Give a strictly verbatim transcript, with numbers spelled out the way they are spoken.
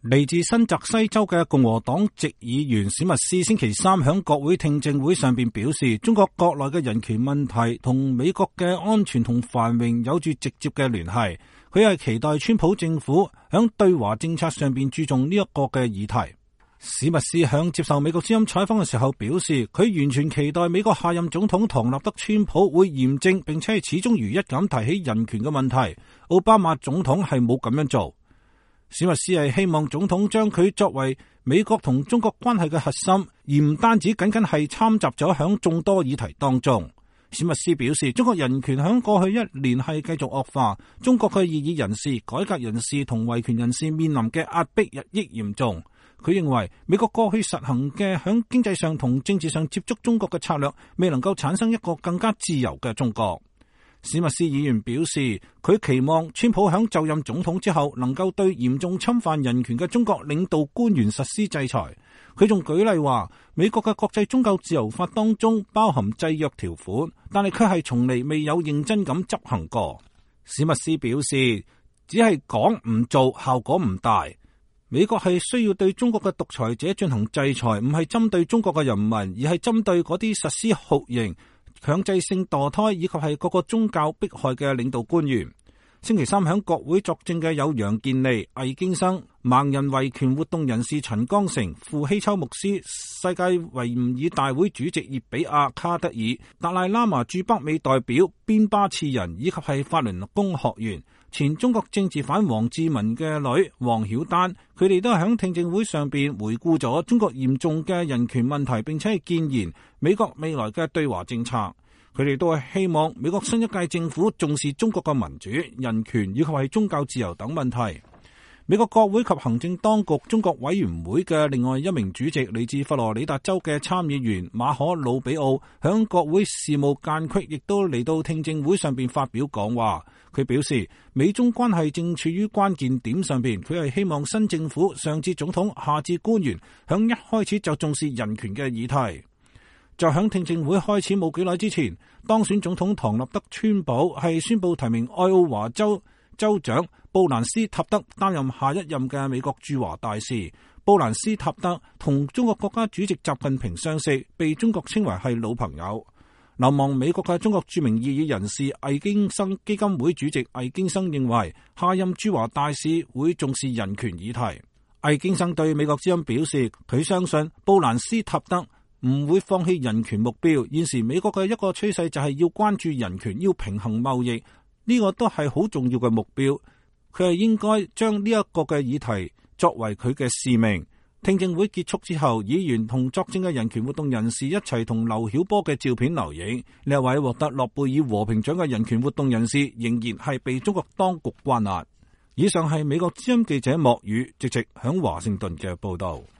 嚟自新澤西州嘅共和黨籍議員史密斯星期三響國會聽證會上邊表示，中國國內嘅人權問題同美國嘅安全同繁榮有住直接嘅聯繫。佢係期待川普政府響對華政策上邊注重呢一個嘅議題。史密斯響接受美國之音採訪嘅時候表示，佢完全期待美國下任總統唐納德川普會嚴正並且係始終如一咁提起人權嘅問題。奧巴馬總統係冇咁樣做。史密斯係希望總統將佢作為美國同中國關係嘅核心，而唔單止僅僅係參雜咗響眾多議題當中。史密斯表示，中國人權響過去一年係繼續惡化，中國嘅異議人士、改革人士同維權人士面臨嘅壓迫日益嚴重。佢認為美國過去實行嘅響經濟上同政治上接觸中國嘅策略，未能夠產生一個更加自由嘅中國。史密斯議員表示，佢期望川普響就任總統之後，能夠對嚴重侵犯人權嘅中國領導官員實施制裁。佢仲舉例話，美國嘅國際宗教自由法當中包含制約條款，但係卻係從嚟未有認真咁執行過。史密斯表示，只係講唔做，效果唔大。美國係需要對中國嘅獨裁者進行制裁，唔係針對中國嘅人民，而係針對嗰啲實施酷刑、強制性墮胎以及係各個宗教迫害嘅領導官員。星期三響國會作證嘅有楊健利、魏京生、盲人維權活動人士陳剛成、傅希秋牧師、世界維吾爾大會主席葉比亞卡德爾、達賴喇嘛駐北美代表邊巴次仁以及係法輪功學員、前中國政治犯王志民嘅女王曉丹，佢哋都係響聽證會上邊回顧咗中國嚴重嘅人權問題，並且係建言美國未來嘅對華政策。佢哋都係希望美國新一屆政府重視中國嘅民主、人權以及係宗教自由等問題。美國國會及行政當局中國委員會嘅另外一名主席，嚟自佛羅里達州嘅參議員馬可魯比奧，響國會事務間隙亦都嚟到聽證會上邊發表講話。佢表示，美中關係正處於關鍵點上邊，佢係希望新政府上至總統下至官員，響一開始就重視人權嘅議題。就響聽證會開始冇幾耐之前，當選總統唐納德川普係宣布提名愛奧華州州長布蘭斯塔德擔任下一任嘅美國駐華大使。布蘭斯塔德同中國國家主席習近平相識，被中國稱為係老朋友。流亡美國嘅中國著名異議人士魏京生基金會主席魏京生認為，下任駐華大使會重視人權議題。魏京生對美國之音表示，佢相信布蘭斯塔德唔會放棄人權目標。現時美國嘅一個趨勢就係要關注人權，要平衡貿易，呢個都係好重要嘅目標。佢係應該將呢一個嘅議題作為佢嘅使命。聽證會結束之後，議員同作證嘅人權活動人士一齊同劉曉波嘅照片留影。呢一位獲得諾貝爾和平獎嘅人權活動人士仍然係被中國當局關押。以上係美國之音記者莫宇直直響華盛頓嘅報道。